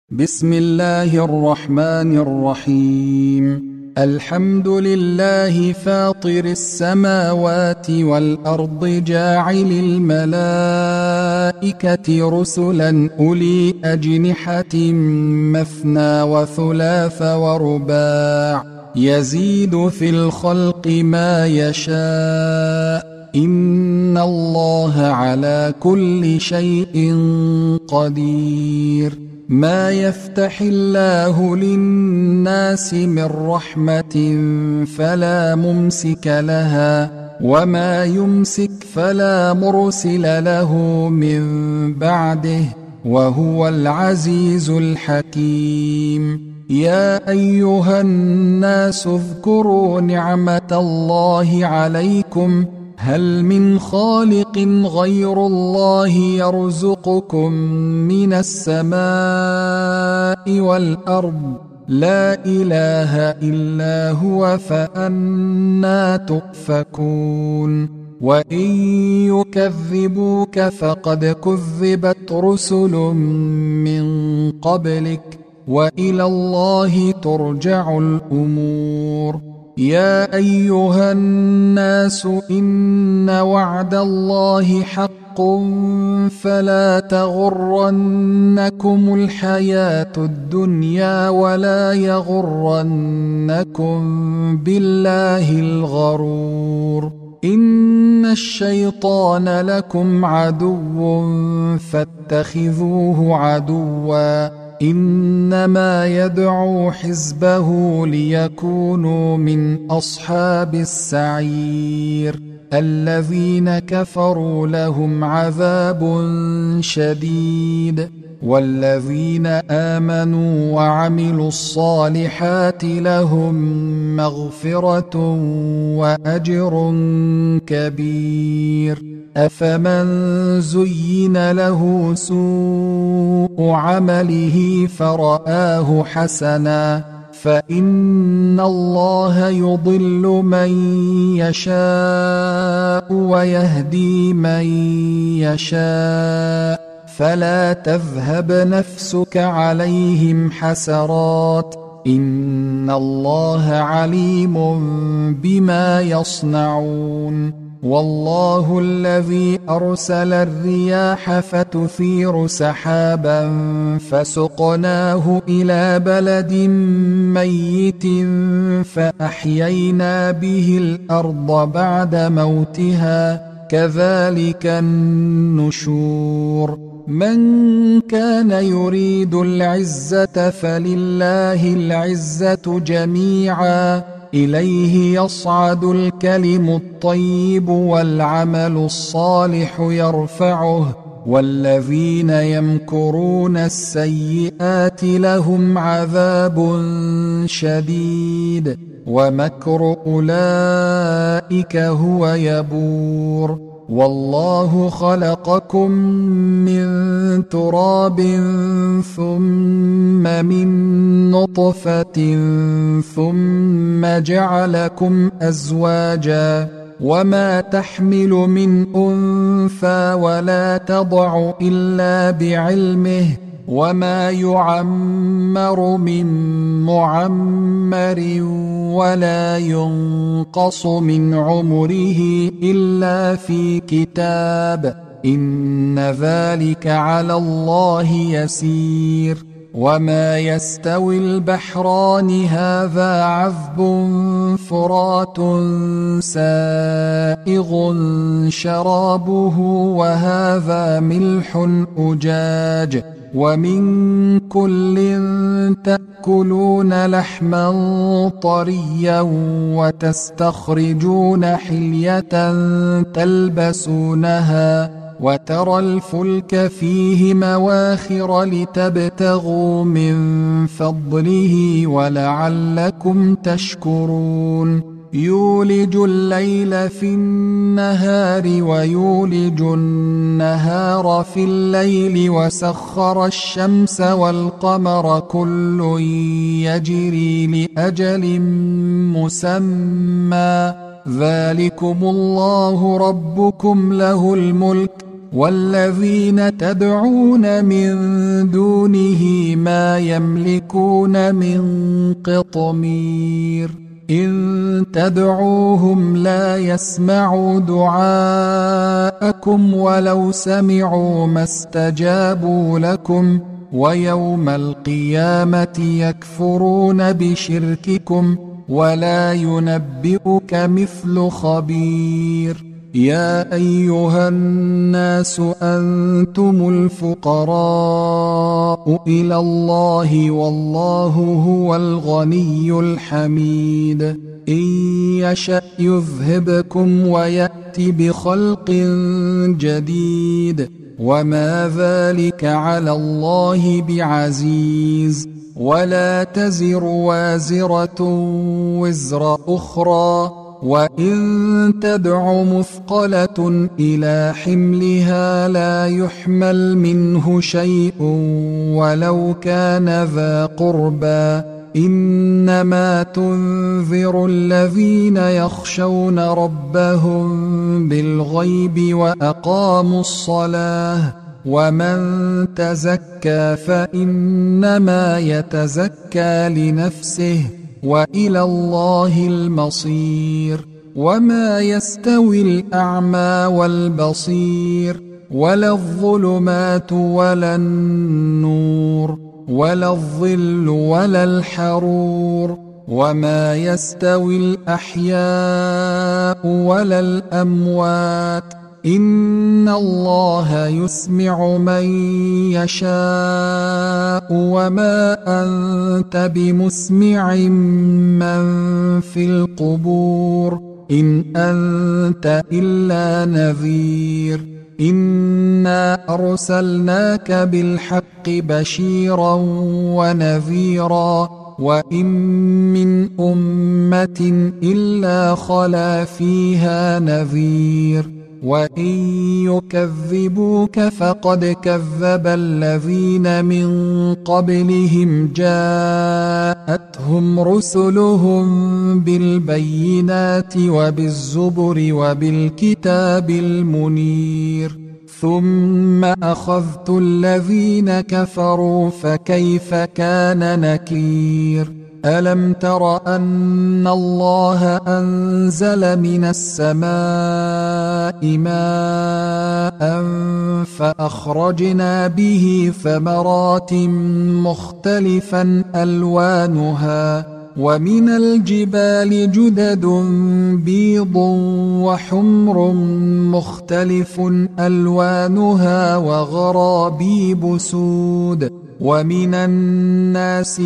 بسم الله الرحمن الرحيم. الحمد لله فاطر السماوات والأرض جاعل الملائكة رسلا أولي أجنحة مثنى وثلاث ورباع يزيد في الخلق ما يشاء إن الله على كل شيء قدير. ما يفتح الله للناس من رحمة فلا ممسك لها وما يمسك فلا مرسل له من بعده وهو العزيز الحكيم. يا أيها الناس اذكروا نعمة الله عليكم هل من خالق غير الله يرزقكم من السماء والأرض لا إله إلا هو فأنى تؤفكون. وإن يكذبوك فقد كذبت رسل من قبلك وإلى الله ترجع الأمور. يا أيها الناس إن وعد الله حق فلا تغرنكم الحياة الدنيا ولا يغرنكم بالله الغرور. إن الشيطان لكم عدو فاتخذوه عدوا إنما يدعو حزبه ليكونوا من أصحاب السعير. الذين كفروا لهم عذاب شديد والذين آمنوا وعملوا الصالحات لهم مغفرة وأجر كبير. أفمن زين له سوء عمله فرآه حسنا فإن الله يضل من يشاء ويهدي من يشاء فلا تذهب نفسك عليهم حسرات إن الله عليم بما يصنعون. والله الذي أرسل الرياح فتثير سحابا فسقناه إلى بلد ميت فأحيينا به الأرض بعد موتها كذلك النشور. من كان يريد العزة فلله العزة جميعا إليه يصعد الكلم الطيب والعمل الصالح يرفعه والذين يمكرون السيئات لهم عذاب شديد ومكر أولئك هو يبور. والله خلقكم من تراب ثم من نطفة ثم جعلكم أزواجا وما تحمل من أنثى ولا تضع إلا بعلمه وما يعمر من معمر ولا ينقص من عمره إلا في كتاب إن ذلك على الله يسير. وما يستوي البحران هذا عذب فرات سائغ شرابه وهذا ملح أجاج ومن كل تأكلون لحما طريا وتستخرجون حلية تلبسونها وترى الفلك فيه مواخر لتبتغوا من فضله ولعلكم تشكرون. يولج الليل في النهار ويولج النهار في الليل وسخر الشمس والقمر كل يجري لأجل مسمى ذلكم الله ربكم له الملك والذين تدعون من دونه ما يملكون من قطمير إن تدعوهم لا يسمعوا دعاءكم ولو سمعوا ما استجابوا لكم ويوم القيامة يكفرون بشرككم ولا ينبئك مثل خبير يا أيها الناس أنتم الفقراء إلى الله والله هو الغني الحميد إن يشأ يذهبكم ويأتي بخلق جديد وما ذلك على الله بعزيز ولا تزر وازرة وزر أخرى وإن تدع مثقلة إلى حملها لا يحمل منه شيء ولو كان ذا قربى إنما تنذر الذين يخشون ربهم بالغيب وأقاموا الصلاة ومن تزكى فإنما يتزكى لنفسه وإلى الله المصير وما يستوي الأعمى والبصير ولا الظلمات ولا النور ولا الظل ولا الحرور وما يستوي الأحياء ولا الأموات إن الله يسمع من يشاء وما أنت بمسمع من في القبور إن أنت إلا نذير إنا أرسلناك بالحق بشيرا ونذيرا وإن من أمة إلا خلا فيها نذير وإن يكذبوك فقد كذب الذين من قبلهم جاءتهم رسلهم بالبينات وبالزبر وبالكتاب المنير ثم أخذت الذين كفروا فكيف كان نكير ألم تر أن الله أنزل من السماء ماء فأخرجنا به ثمرات مختلفا ألوانها ومن الجبال جدد بيض وحمر مختلف ألوانها وغرابيب سود ومن الناس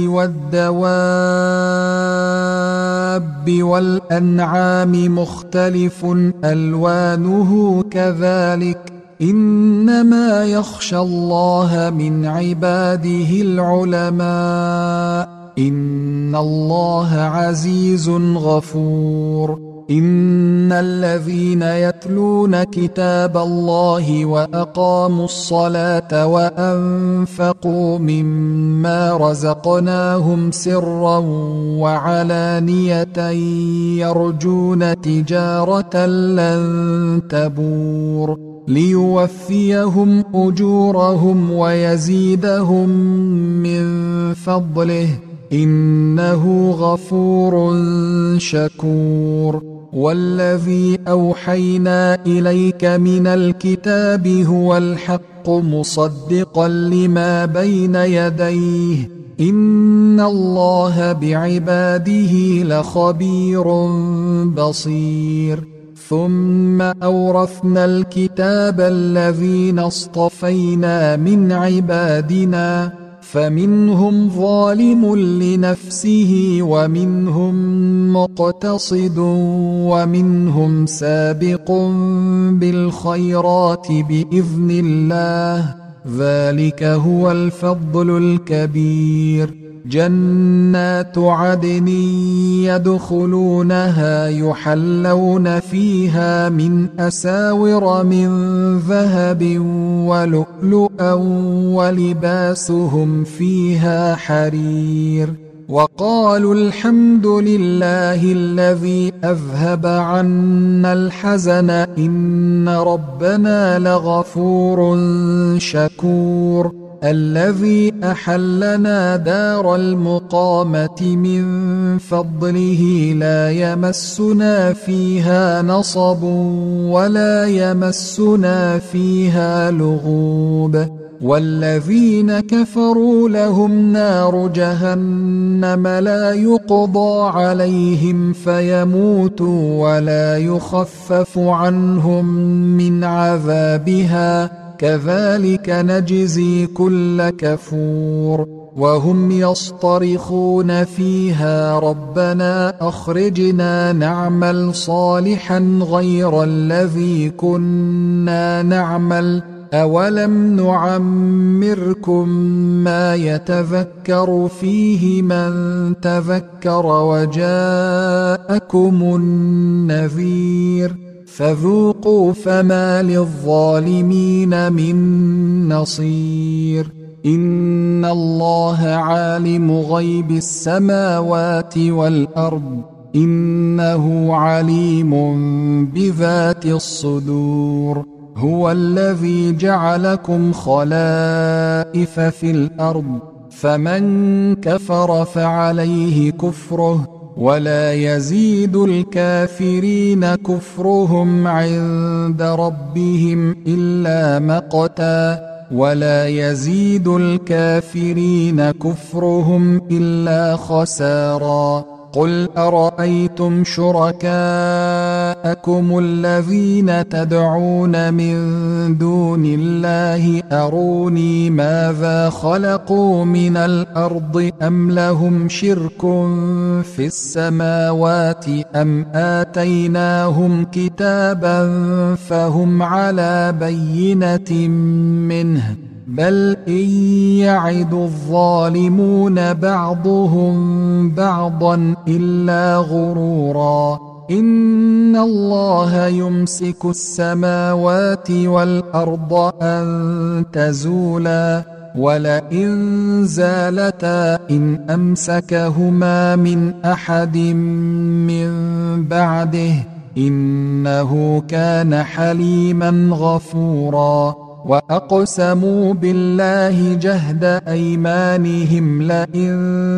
والدواب والأنعام مختلف ألوانه كذلك إنما يخشى الله من عباده العلماء إن الله عزيز غفور إن الذين يتلون كتاب الله وأقاموا الصلاة وأنفقوا مما رزقناهم سرا وعلانية يرجون تجارة لن تبور ليوفيهم أجورهم ويزيدهم من فضله إنه غفور شكور والذي أوحينا إليك من الكتاب هو الحق مصدقا لما بين يديه إن الله بعباده لخبير بصير ثم أورثنا الكتاب الذين اصطفينا من عبادنا فمنهم ظالم لنفسه ومنهم مقتصد ومنهم سابق بالخيرات بإذن الله ذلك هو الفضل الكبير جنات عدن يدخلونها يحلون فيها من أساور من ذهب ولؤلؤا ولباسهم فيها حرير وقالوا الحمد لله الذي أذهب عنا الحزن إن ربنا لغفور شكور الذي أحلنا دار المقامة من فضله لا يمسنا فيها نصب ولا يمسنا فيها لغوب والذين كفروا لهم نار جهنم لا يقضى عليهم فيموتوا ولا يخفف عنهم من عذابها كذلك نجزي كل كفور وهم يصطرخون فيها ربنا أخرجنا نعمل صالحا غير الذي كنا نعمل أولم نعمركم ما يتذكر فيه من تذكر وجاءكم النذير فذوقوا فما للظالمين من نصير إن الله عالم غيب السماوات والأرض إنه عليم بذات الصدور هو الذي جعلكم خلائف في الأرض فمن كفر فعليه كفره ولا يزيد الكافرين كفرهم عند ربهم إلا مقتا ولا يزيد الكافرين كفرهم إلا خسارا قل أرأيتم شركاءكم الذين تدعون من دون الله أروني ماذا خلقوا من الأرض أم لهم شرك في السماوات أم آتيناهم كتابا فهم على بينة منه بل إن يعد الظالمون بعضهم بعضا إلا غرورا إن الله يمسك السماوات والأرض أن تزولا ولئن زالتا إن أمسكهما من أحد من بعده إنه كان حليما غفورا وأقسموا بالله جهد أيمانهم لئن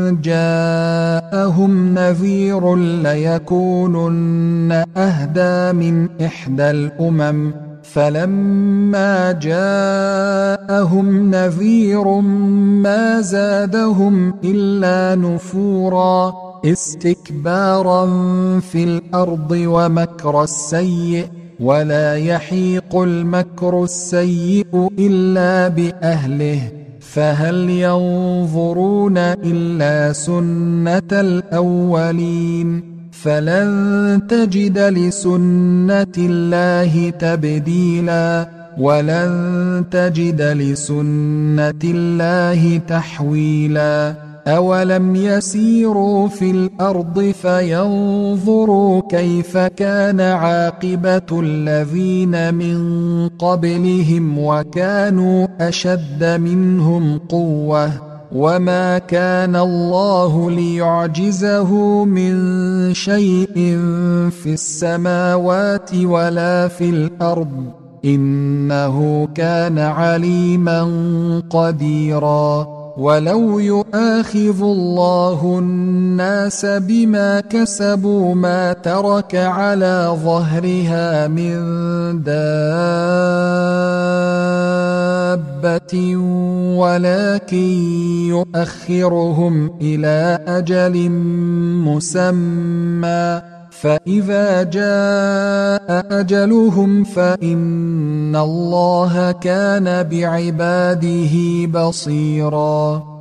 جاءهم نذير ليكونن أهدى من إحدى الأمم فلما جاءهم نذير ما زادهم إلا نفورا استكبارا في الأرض ومكر السيء ولا يحيق المكر السيء إلا بأهله فهل ينظرون إلا سنة الأولين فلن تجد لسنة الله تبديلا ولن تجد لسنة الله تحويلا أولم يسيروا في الأرض فينظروا كيف كان عاقبة الذين من قبلهم وكانوا أشد منهم قوة وما كان الله ليعجزه من شيء في السماوات ولا في الأرض إنه كان عليما قديرا ولو يؤاخذ الله الناس بما كسبوا ما ترك على ظهرها من دابة ولكن يؤخرهم إلى أجل مسمى فإذا جاء أجلهم فإن الله كان بعباده بصيراً